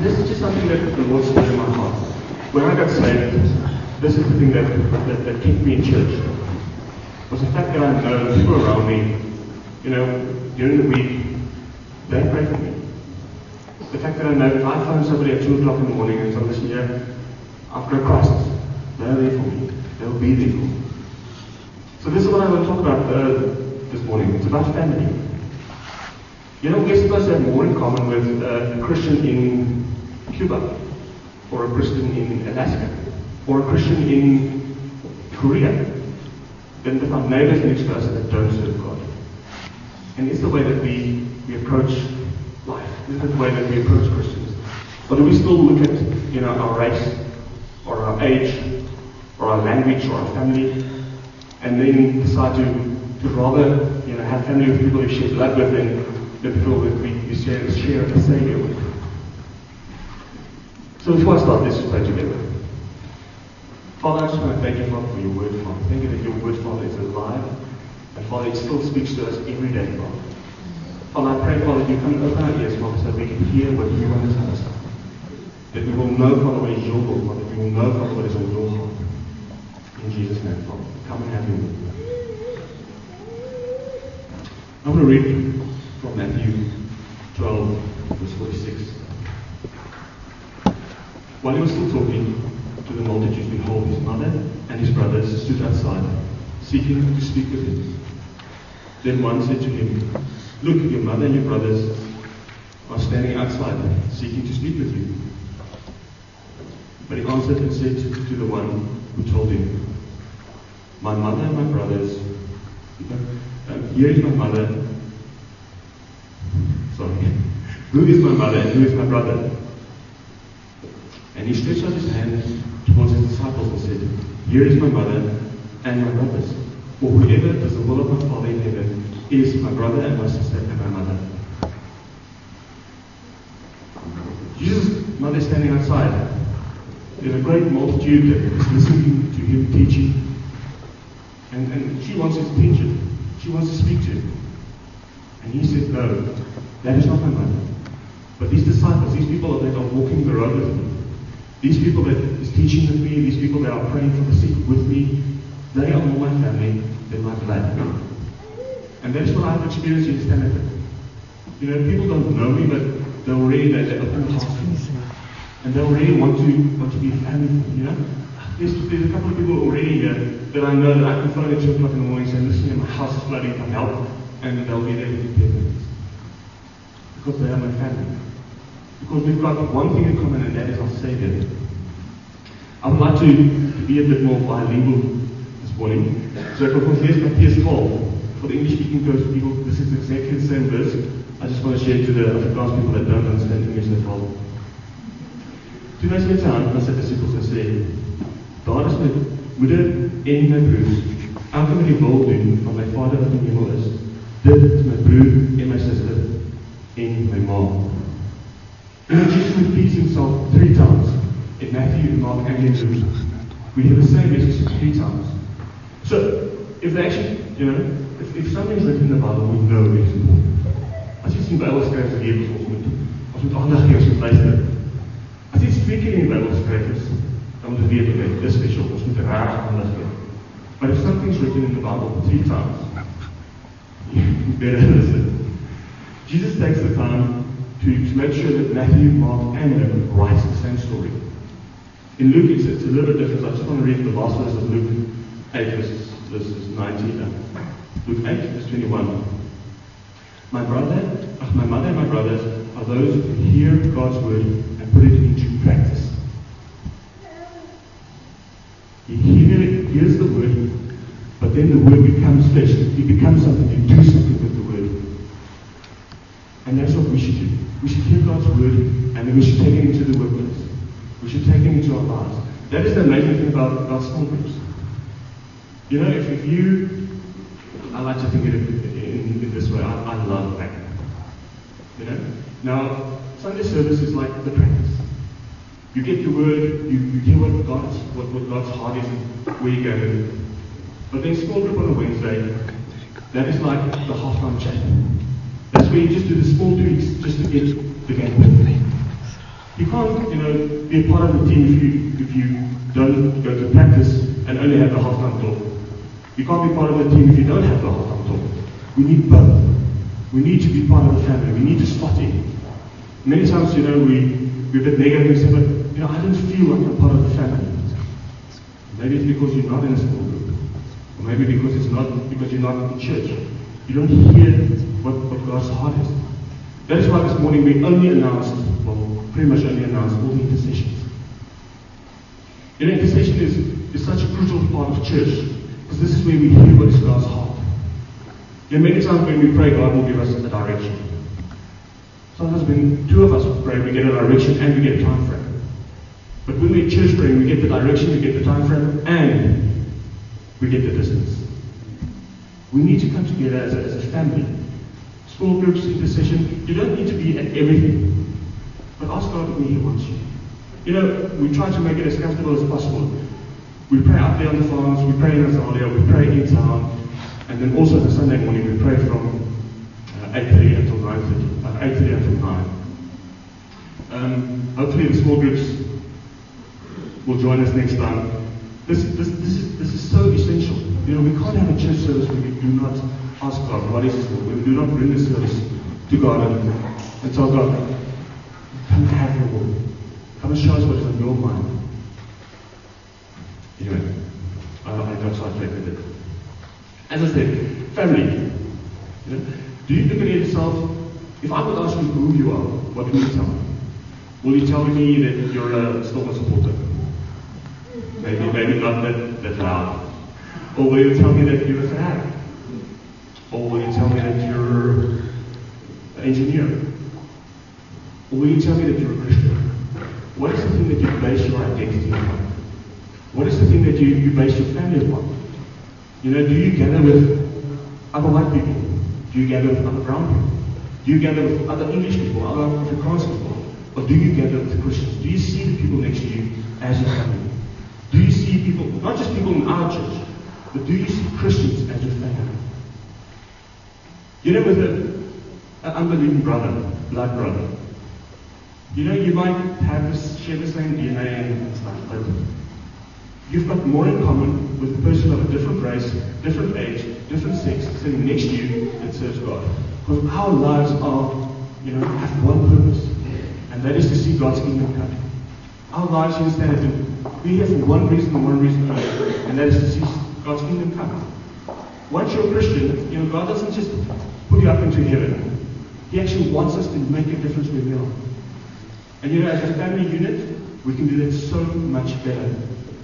this is just something that the Lord spoke in my heart. When I got saved, this is the thing that kept me in church. Was the fact that I know people around me, during the week, they pray for me. The fact that I know if I phone somebody at 2 o'clock in the morning and say, listen here, I've got a crisis, they're there for me. They'll be there for me. So this is what I want to talk about this morning. It's about family. We're supposed to have more in common with a Christian in Cuba, or a Christian in Alaska, or a Christian in Korea, than with our neighbors next to us that don't serve God. And it's the way that we approach life. This is the way that we approach Christians. Or do we still look at our race, or our age, or our language, or our family, and then decide to rather have family with people we share blood with than the people that we share a Savior with? So before I start, let's just pray together. Father, I just want to thank you, Father, for your word, Father. Thank you that your word, Father, is alive. And Father, it still speaks to us every day, Father. Father, I pray, Father, that you come and open our ears, Father, so that we can hear what you want to tell us. That we will know, Father, what is your will, Father. That we will know, Father, what is on your heart. In Jesus' name, Father. Come and have your will. I'm going to read from Matthew 12, verse 46. While he was still talking to the multitudes, behold, his mother and his brothers stood outside, seeking to speak with him. Then one said to him, look, your mother and your brothers are standing outside, seeking to speak with you. But he answered and said to the one who told him, my mother and my brothers, here is my mother. Sorry. Who is my mother and who is my brother? And he stretched out his hand towards his disciples and said, here is my mother and my brothers. For whoever does the will of my Father in heaven is my brother and my sister and my mother. Jesus' mother is standing outside. There's a great multitude that is listening to him teaching. And she wants to teach him. She wants to speak to him. And he said, no, that is not my mother. But these disciples, these people that are walking the road with me, these people that is teaching with me, these people that are praying for the sick with me, they are more my family than my blood. And that's what I've experienced in Stanford. People don't know me, but they're already they open hearts. And they already want to be family, There's a couple of people already here that I know that I can phone at 2 o'clock in the morning and say, listen, my house is flooding, come help. And they'll be there within 10 minutes. Because they are my family. Because we've got one thing in common, and that is our Savior. I would like to be a bit more bilingual this morning. So from Matthew 12, for the English-speaking people, this is exactly the same verse. I just want to share it to the Afrikaans people that don't understand English that well. Toe wys met sy hand na sy disippels en sê, daar is my moeder en my broers. Elke wat die wil doen van my Vader wat in die hemel is. Dit is my broer en my sister en my ma. Jesus repeats himself 3 times in Matthew, Mark, and in Luke. We hear the same message 3 times. So, if they actually, if something's written in the Bible, we know it's important. As jy sien Bybel skryf, dan weet ons moet aandag gee, ons moet luister. As iets 2 keer in die Bybel geskryf is, dan moet jy weet, okay, dis special, ons moet raar aandag gee. But if something's written in the Bible 3 times, you better listen. Jesus takes the time to make sure that Matthew, Mark, and Luke writes the same story. In Luke, it's a little bit different. I just want to read the last verse of Luke 8, verses 19. Luke 8, verse 21. My mother and my brothers are those who hear God's word and put it into practice. He hears the word, but then the word becomes flesh. It becomes something. You do something with the word. And that's what we should do. We should hear God's word, and then we should take it into the workplace. We should take it into our lives. That is the amazing thing about small groups. If you, I like to think of it in this way. I love that. Now, Sunday service is like the practice. You get the word, you hear what God's heart is and where you're going. But then small group on a Wednesday, that is like the halftime chat. That's where you just do the small tweaks just to get the game perfect. You can't, be a part of the team if you don't go to practice and only have the half-time talk. You can't be part of the team if you don't have the half-time talk. We need both. We need to be part of the family. We need to slot in. Many times, we're a bit negative and say, but, I don't feel like I'm part of the family. Maybe it's because you're not in a small group. Or maybe because you're not in church. You don't hear what God's heart is. That is why this morning we only announced, pretty much only announced all the intercessions. Intercession is such a crucial part of church, because this is where we hear what is God's heart. Many times when we pray, God will give us a direction. Sometimes when two of us pray, we get a direction and we get a time frame. But when we're church praying, we get the direction, we get the time frame, and we get the distance. We need to come together as a family. Small groups, intercession. You don't need to be at everything. But ask God where He wants you. We try to make it as comfortable as possible. We pray out there on the farms, we pray in Azalia, we pray in town, and then also the Sunday morning we pray from 8:30 until 9:30, 8:30 until 9. Hopefully the small groups will join us next time. This is so essential. We can't have a church service where we do not ask God, what is His will? When we do not bring the service to God and tell God, come and have your will. Come and show us what is on your mind. Anyway, I got sidetracked with it. As I said, family. Do you look at yourself? If I would ask you who you are, what will you tell me? Will you tell me that you're a Stormer supporter? Maybe not that loud. Or will you tell me that you're a fanatic? Or will you tell me that you're an engineer? Or will you tell me that you're a Christian? What is the thing that you base your identity upon? What is the thing that you base your family upon? Do you gather with other white people? Do you gather with other brown people? Do you gather with other English people, other Afrikaans people? Or do you gather with the Christians? Do you see the people next to you as your family? Do you see people, not just people in our church, but do you see Christians as your family? With an unbelieving brother, blood brother, you might share the same DNA and stuff, but you've got more in common with a person of a different race, different age, different sex, sitting next to you that serves God. Because our lives have one purpose, and that is to see God's kingdom come. Our lives, you understand, we're here for one reason and one reason only, and that is to see God's kingdom come. Once you're a Christian, God doesn't just put you up into heaven. He actually wants us to make a difference where we are. And as a family unit, we can do that so much better.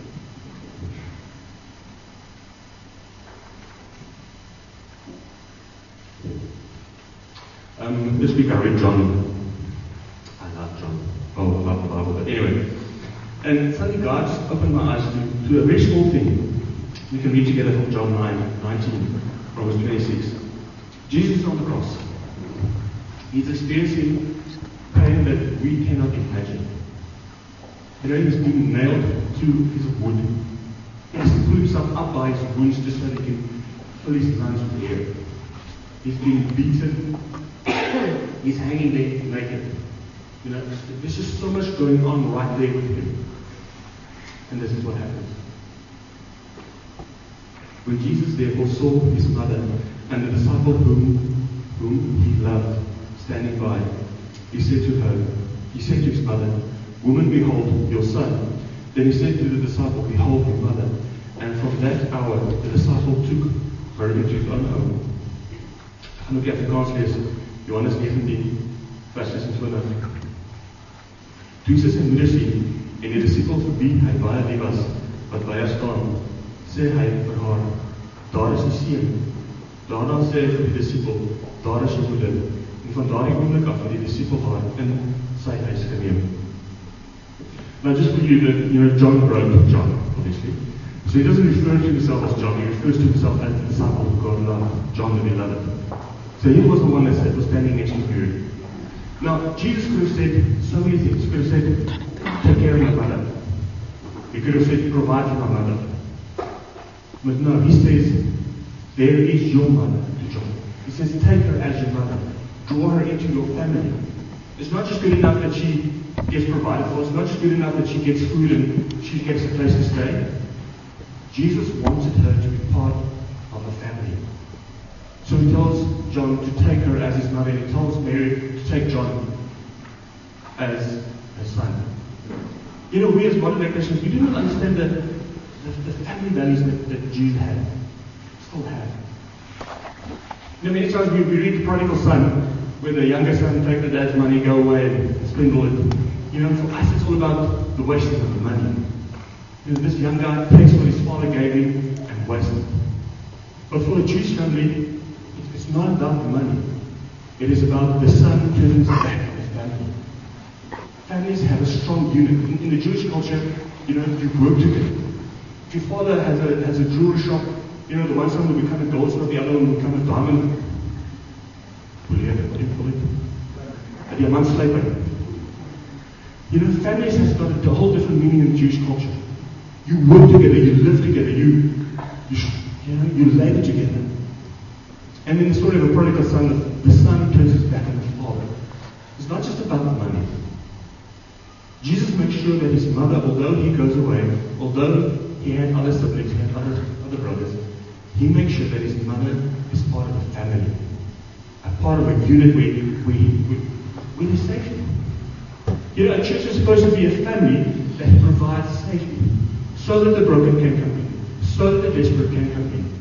This week I read John. I love John. I love the Bible. But anyway. And suddenly God just opened my eyes to a very small thing. We can read together from John 9:19, Proverbs 26. Jesus is on the cross. He's experiencing pain that we cannot imagine. He's being nailed to a piece of wood. He has to pull himself up by his wounds just so that he can fill his lungs with air. He's being beaten. He's hanging there naked. There's just so much going on right there with him. And this is what happens. When Jesus therefore saw his mother and the disciple whom he loved standing by, he said to his mother, Woman, behold your son. Then he said to the disciple, Behold your mother. And from that hour the disciple took her into his own home. Gaan ook die Afrikaans lees, Johannes 19, vers 26. Toe sy sy moeder sien, en die discipel vir wie hy baie lief was, wat by haar staan, sê hy vir haar, Daar is die seun. Daarna sê hy vir die discipel, Daar is jou moeder. En van daardie oomblik af het die discipel haar in sy huis geneem. Now just for you that, John wrote John, obviously. So he doesn't refer to himself as John, he refers to himself as the disciple who God loved, John the Beloved. So he was the one that was standing next to Mary. Now, Jesus could have said so many things. He could have said, take care of my mother. He could have said, provide for my mother. But no, he says, there is your mother to John. He says, take her as your mother. Draw her into your family. It's not just good enough that she is provided for. It's not just good enough that she gets food and she gets a place to stay. Jesus wanted her to be part of a family. So he tells John to take her as his mother, and he tells Mary to take John as her son. You know, we as modern day Christians, we do not understand the family values that Jews had, still have. You know, many times we read the prodigal son, where the younger son takes the dad's money, go away and spend all it. You know, for us it's all about the wasting of the money. You know, this young guy takes what his father gave him and wastes it. But for a Jewish family, it's not about the money. It is about the son turning his back on his family. Families have a strong unit. In the Jewish culture, you know, you work together. If your father has a jewelry shop, you know, the one son will become a goldsmith, the other one will become a diamond. What do you call it? A diamond slaper. You know, families has got a whole different meaning in Jewish culture. You work together, you live together, you labor together. And in the story of the prodigal son, the son turns his back on the father. It's not just about the money. Jesus makes sure that his mother, although he goes away, although he had other siblings, he had other brothers, he makes sure that his mother is part of the family, a part of a unit where there's safety. You know, a church is supposed to be a family that provides safety, so that the broken can come in, so that the desperate can come in.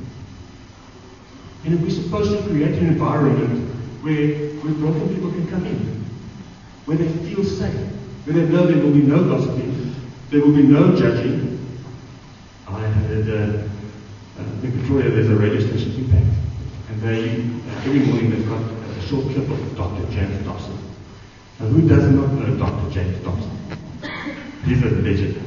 And we're supposed to create an environment where broken people can come in, where they feel safe, where they know there will be no gossiping, there will be no judging. I heard in Pretoria there's a radio station, Impact, and they every morning they've got a short clip of Dr. James Dobson. Now, who does not know Dr. James Dobson? He's a legend.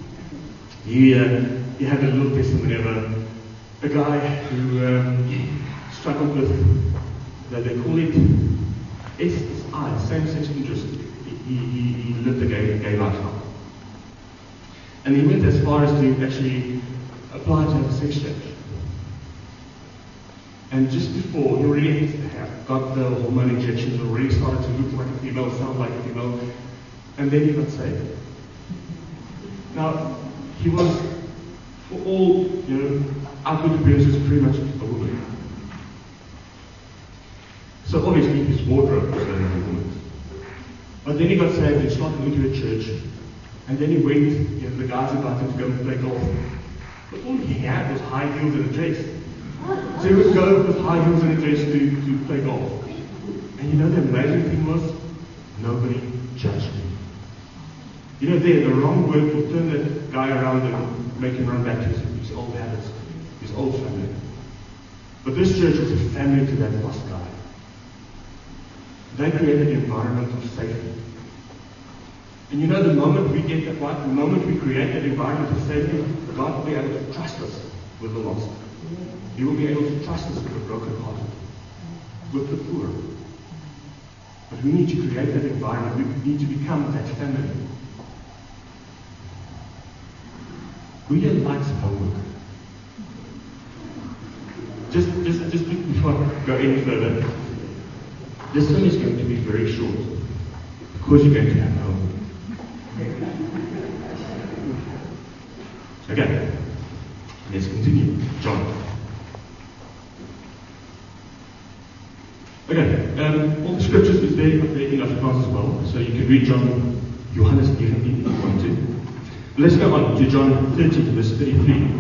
He had a little testimony of a guy who struggled with, they call it SSI, same-sex interest. He lived a gay lifestyle. And he went as far as to actually apply to have a sex change. And just before, he already got the hormone injections, already started to look like a female, sound like a female, and then he got saved. Now, he was, for all, you know, outward appearances, pretty much a woman. So obviously his wardrobe was very woman's. But then he got saved and started going to a church, and then he went, you know, the guys invited him to go and play golf. But all he had was high heels and a dress. So he would go with high heels and a dress to play golf. And you know the amazing thing was, nobody judged him. You know, the wrong word will turn that guy around and make him run back to his old habits, his old family. But this church was a family to that lost guy. They created an environment of safety. And you know, the moment we get that right, the moment we create that environment of safety, God will be able to trust us with the lost. He will be able to trust us with the brokenhearted, with the poor. But we need to create that environment. We need to become that family. Who here likes homework? Just before I go any further, this one is going to be very short, because you're going to have homework. Okay, let's continue. John. Okay, all the scriptures is there in Afrikaans as well, so you can read John, Johannes 19 if you want to. Let's go on to John 13, verse 33.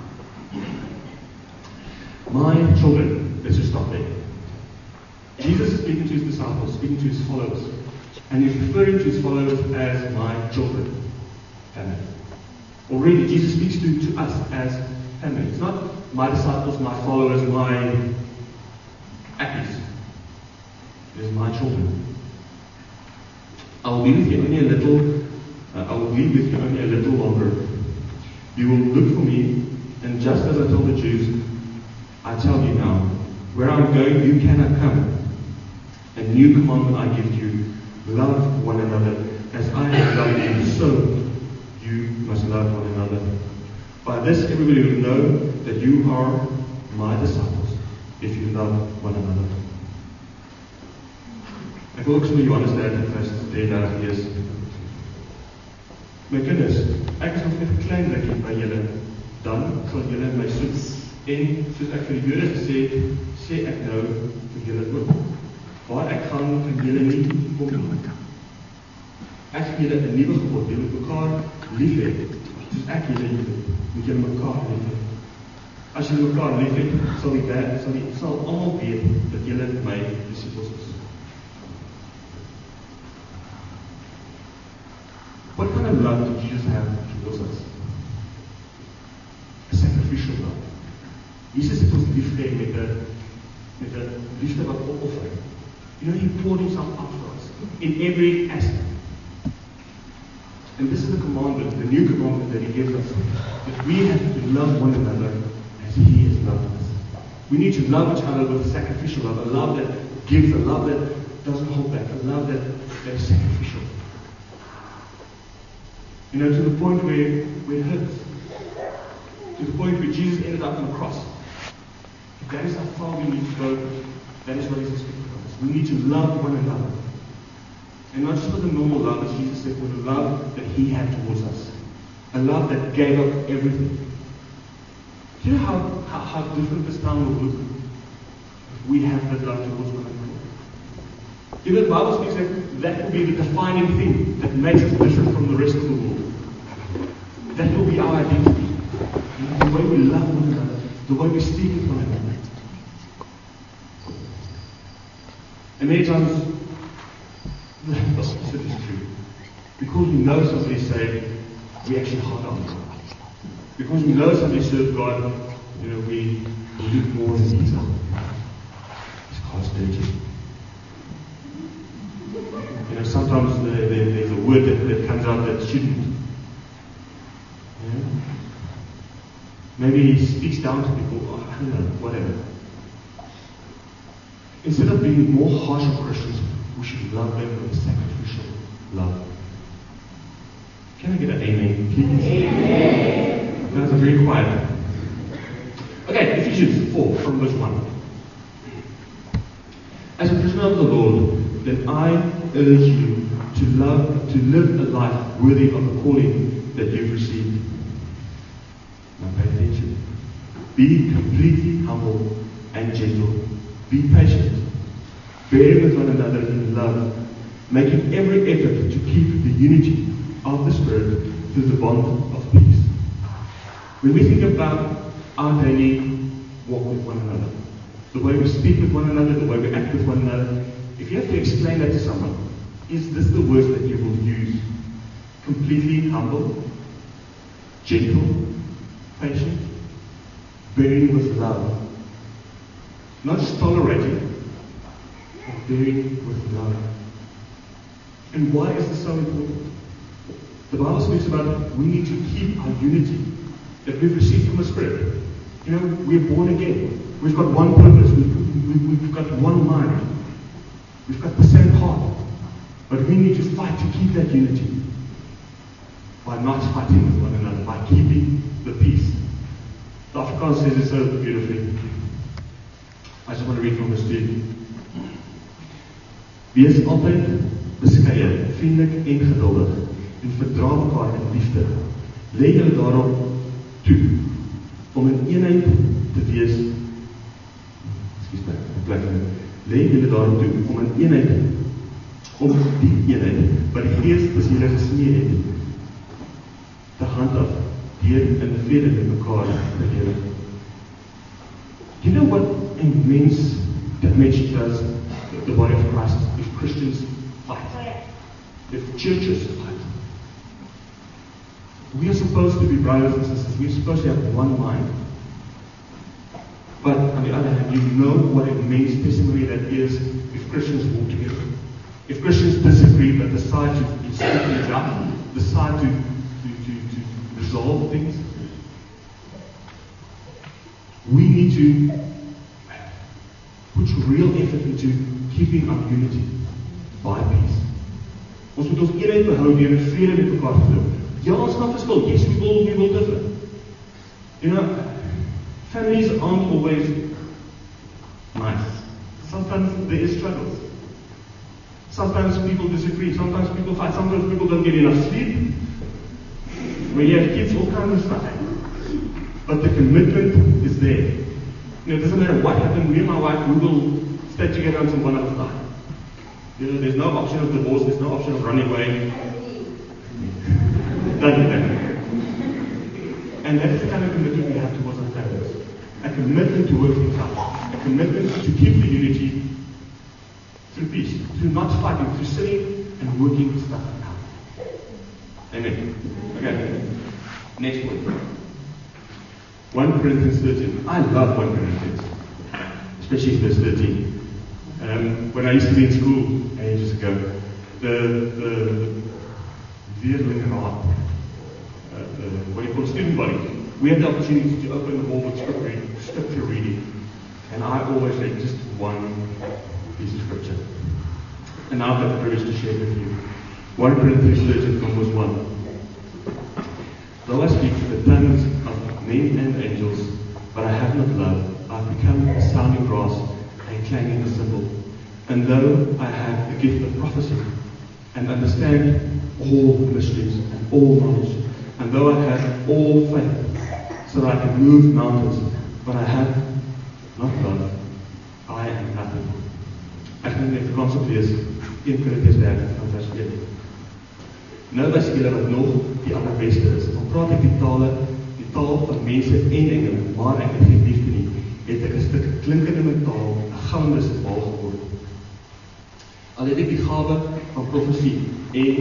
My children, let's just stop there. Jesus is speaking to his disciples, speaking to his followers, and he's referring to his followers as my children, family. Already, Jesus speaks to us as family. It's not my disciples, my followers, my appies. It is my children. I will be with you only a little. I will be with you only a little longer. You will look for me, and just as I told the Jews, I tell you now, where I'm going, you cannot come. A new commandment I give you: love one another. As I have loved you, so you must love one another. By this, everybody will know that you are my disciples, if you love one another. Ek wil ook sommer Johannes 13 vers 3 daar lees. My kinders, ek is nog net 'n klein rukkie by julle, dan sal julle my soek. En soos ek vir die Jode gesê het, sê ek nou vir julle ook. Waar ek gaan, kan julle nie kom nie. Ek gee julle 'n nuwe gebod, julle moet mekaar lief hê. Soos ek julle lief het, moet julle mekaar lief hê. As julle mekaar lief het, sal almal weet dat julle my disippels is. What kind of love did Jesus have towards us? A sacrificial love. Jesus het ons lief gehad met 'n liefde wat opoffer. You know, he poured himself out for us in every aspect. And this is the commandment, the new commandment that he gives us, that we have to love one another as he has loved us. We need to love each other with a sacrificial love, a love that gives, a love that doesn't hold back, a love that is sacrificial. You know, to the point where it hurts. To the point where Jesus ended up on the cross. If that is how far we need to go, that is what he's expecting from us. We need to love one another. And not just for the normal love, as Jesus said, but the love that he had towards us. A love that gave up everything. Do you know how different this town will look if we have that love towards one another? You know, the Bible speaks that will be the defining thing that makes us different from the rest of the world. That will be our identity. You know, the way we love one another, the way we speak with one another. And many times, the opposite is true. Because we know somebody is saved, we actually hard on God. Because we know somebody serves God, you know, we look more than each other. His car's dirty. You know, sometimes there's a word that comes out that shouldn't. You know? Maybe he speaks down to people, I don't know, whatever. Instead of being more harsh on Christians, we should love them with a sacrificial love. Can I get an amen, please? Amen. You guys are very quiet. Okay, Ephesians 4 from verse 1. As a prisoner of the Lord, then I urge you to live a life worthy of the calling that you've received. Now pay attention. Be completely humble and gentle. Be patient. Bear with one another in love, making every effort to keep the unity of the Spirit through the bond of peace. When we think about our daily walk with one another, the way we speak with one another, the way we act with one another, if you have to explain that to someone, is this the words that you will use? Completely humble, gentle, patient, bearing with love. Not just tolerating, but bearing with love. And why is this so important? The Bible speaks about we need to keep our unity that we've received from the Spirit. You know, we're born again. We've got one purpose. We've got one mind. We've got the same heart. But we need to fight to keep that unity by not fighting with one another, by keeping the peace. The Afrikaans says it so beautifully. I just want to read from verse 2. Wees altyd beskeie, vriendelik en geduldig en verdra mekaar in liefde. Lê julle daarop toe om in eenheid te wees. Lê julle daarop toe om in eenheid, om die eenheid wat die Gees tussen julle gesmee het, te handhaaf deur in vrede met mekaar te lewe. Do you know what immense damage does the body of Christ if Christians fight? If churches fight? We are supposed to be brothers and sisters. We're supposed to have one mind. But on the other hand, you know what immense testimony that is if Christians walk together. If Christians disagree but decide to speak things up, decide to resolve things, we need to put real effort into keeping our unity by peace. Ons moet ons eenheid behou deur in vrede met mekaar te leef. Ja, ons gaan verskil. Yes, we will differ. You know, families aren't always nice. Sometimes there is struggles. Sometimes people disagree. Sometimes people fight. Sometimes people don't get enough sleep. When you have kids, all kinds of stuff. But the commitment is there. It doesn't matter what happened. Me and my wife, we will stay together until one other time. There's no option of divorce. There's no option of running away. Doesn't matter. And that's the kind of commitment we have towards our families. A commitment to work things out. A commitment to keep the unity through peace, through not fighting, through sitting and working stuff out. Amen. Okay. Next point. 1 Corinthians 13. I love 1 Corinthians, especially verse 13. When I used to be in school ages ago, the student body, we had the opportunity to open the hall with scripture reading, and I always read just one piece of scripture. And now I've got the privilege to share with you 1 Corinthians 13 from verse 1. Though I speak the tongues of men and angels, but I have not love, I've become a sounding brass, a clanging cymbal. And though I have the gift of prophecy, and understand all mysteries and all knowledge, and though I have all faith, so that I can move mountains, but I have not love, I am nothing. Ek gaan net konsep lees, 1 Korintiërs 13 van vers 1. Nou was julle wat nog die allerbeste is. Dan praat ek die taal van mense en engele, maar ek het geen liefde nie. Het ek 'n stuk klinkende metaal, 'n gouden symbool geword. Al het ek die gawe van profesie en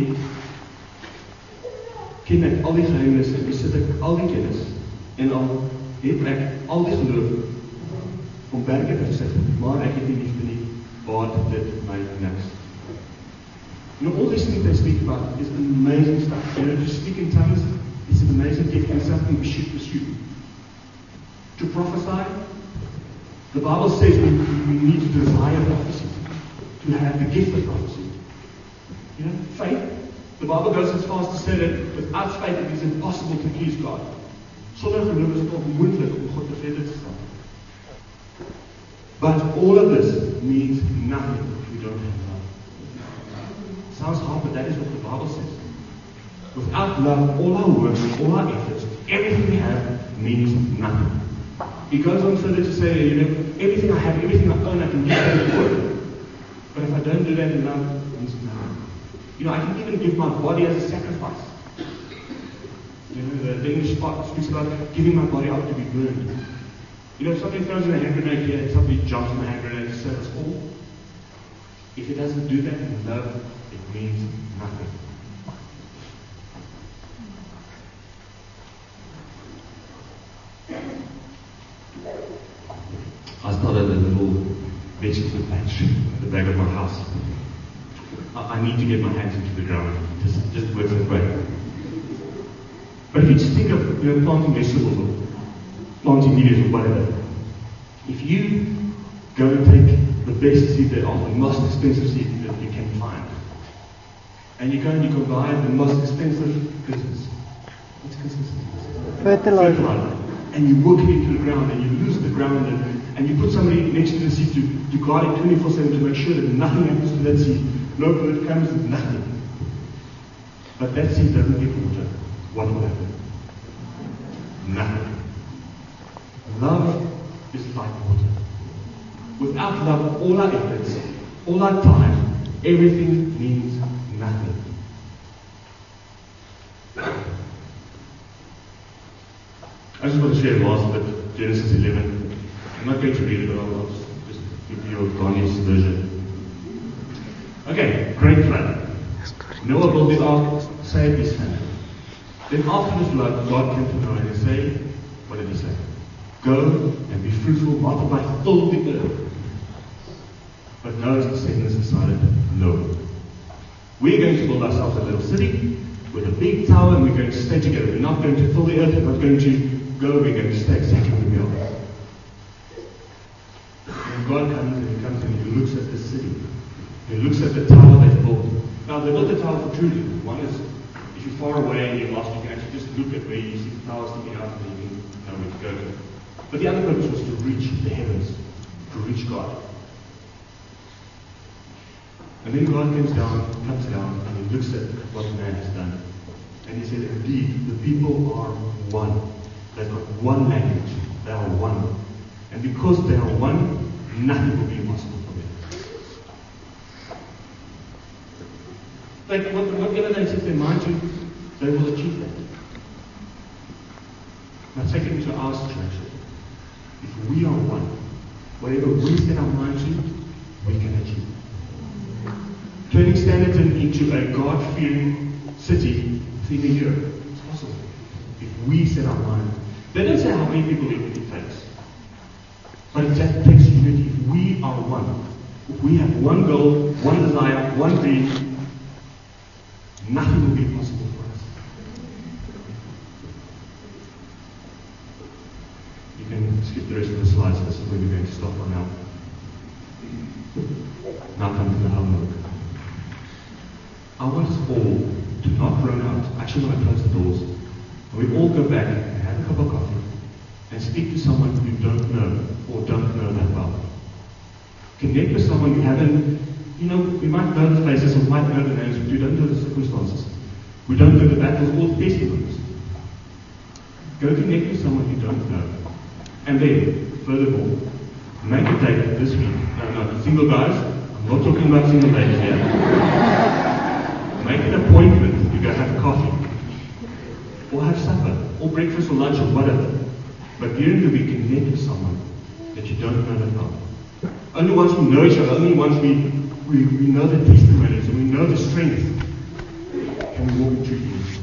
ken ek al die geheimenisse en besit ek al die kennis en al het ek al die geloof om berge te versit, maar ek het nie liefde nie, baat dit my niks. Now all these things I speak about is amazing stuff. To speak in tongues is an amazing gift and something we should pursue. To prophesy, the Bible says we need to desire prophecy, to have the gift of prophecy. Faith, the Bible goes as far as to say that without faith it is impossible to please God. Sonder geloof is dit onmoontlik om God tevrede te stel. But all of this means nothing if we don't have love. Sounds hard, but that is what the Bible says. Without love, all our work, all our efforts, everything we have means nothing. He goes on further to say, everything I have, everything I own, I can give to the world. But if I don't do that in love, it means nothing. I can even give my body as a sacrifice. The English speaks about giving my body out to be burned. If somebody throws in a hand grenade here, somebody jumps in the hand grenade to save us all. If it doesn't do that in love, it means nothing. I started a little vegetable patch at the back of my house. I need to get my hands into the ground. It just works that way. But if you just think of planting vegetables or planting mediums or whatever, if you go and take the best seed there are, the most expensive seed that you can find, and you go and you can buy the most expensive business. What's consistent? Fertilizer. And you work it into the ground and you lose the ground and you put somebody next to the seed to guard it 24/7 to make sure that nothing happens to that seed. No bird comes with nothing. But that seed doesn't get water. What will happen? Nothing. Love is like water. Without love, all our efforts, all our time, everything means nothing. I just want to share last bit, Genesis 11. I'm not going to read it, but I'll just give you a Ghanaian version. Okay, great flood. Noah built the ark, saved his family. Then after the flood, God came to Noah and said, what did he say? Go and be fruitful, multiply, fill the earth. But Noah's descendants decided, no. We're going to build ourselves a little city with a big tower and we're going to stay together. We're not going to fill the earth, we're not going to go, we're going to stay exactly where we are. And God comes and he looks at the city. He looks at the tower they've built. Now, they built the tower for two reasons. One is, if you're far away and you're lost, you can actually just look at where you see the tower sticking out and you can know where to go. But the other purpose was to reach the heavens, to reach God. And then God comes down and he looks at what man has done. And he said, indeed, the people are one. They've got one language. They are one. And because they are one, nothing will be impossible for them. Like whatever they set their mind to, they will achieve that. Now take it into our situation. If we are one, whatever we set our mind to, we can achieve. Turning Standerton into a God-fearing city within a year, it's possible. If we set our mind. They don't say how many people it takes. But it just takes unity. If we are one, if we have one goal, one desire, one dream, nothing will be impossible for us. You can skip the rest of the slides. This is where we're going to stop for now. Now come to the homework. I want us all to not run out. I actually want to close the doors. And we all go back and have a cup of coffee and speak to someone you don't know or don't know that well. Connect with someone you haven't, we might know the faces or might know the names, but we don't know the circumstances. We don't know the battles or the testimonies. Go connect with someone you don't know. And then, furthermore, make a date this week. No, single guys, I'm not talking about single ladies here. Make an appointment to go have coffee, or have supper, or breakfast or lunch or whatever. But during the week, connect with someone that you don't know that well. Only once we know each other, only once we know the testimonies and we know the strength, can we walk into you.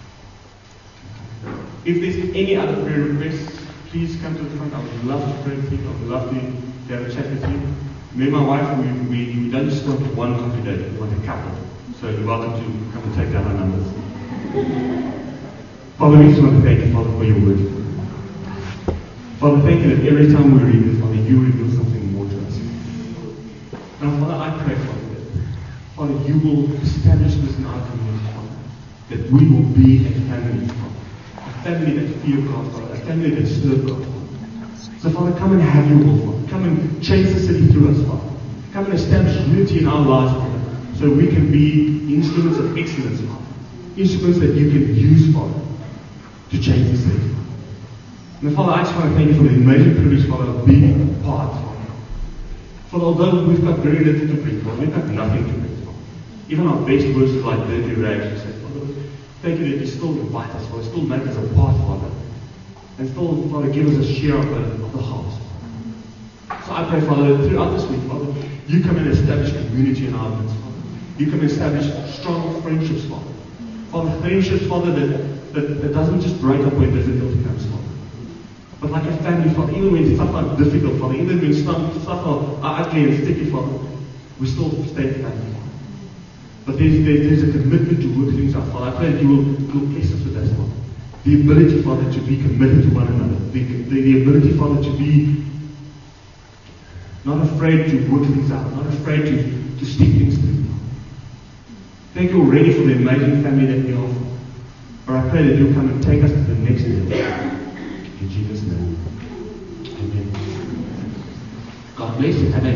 If there's any other prayer requests, please come to the front. I would love to pray with you. I would love to have a chat with you. Me and my wife, we don't just want one coffee date, we want a couple. So you're welcome to come and take down our numbers. Father, we just want to thank you, Father, for your word. Father, thank you that every time we read it, Father, you reveal something more to us. Now, Father, I pray, Father, that, Father, you will establish this in our community, Father, that we will be a family, Father. A family that fear God, Father. A family that serve God, Father. So, Father, come and have your will, Father. Come and change the city through us, Father. Come and establish unity in our lives, Father, so we can be instruments of excellence, Father. Instruments that you can use, Father, to change the city. And Father, I just want to thank you for the amazing privilege, Father, of being part, Father. Father, although we've got very little to bring, Father, we've got nothing to bring, Father. Even our best words is like dirty rags, we say, Father, thank you that you still invite us, Father, still make us a part, Father. And still, Father, give us a share of the heart. So I pray, Father, that throughout this week, Father, you come and establish community in our midst, Father. You come and establish strong friendships, Father. Father, friendships, Father, that doesn't just break up when difficulty comes, Father. But like a family, Father, even when stuff are difficult, Father, even when stuff are ugly and sticky, Father, we still stay family, Father. But there's a commitment to work things out, Father. I pray that you will bless us with that, Father. The ability, Father, to be committed to one another. The ability, Father, to be not afraid to work things out, not afraid to stick things through. Thank you already for the amazing family that we are. But I pray that you'll come and take us to the next level. In Jesus' name. Amen. God bless you.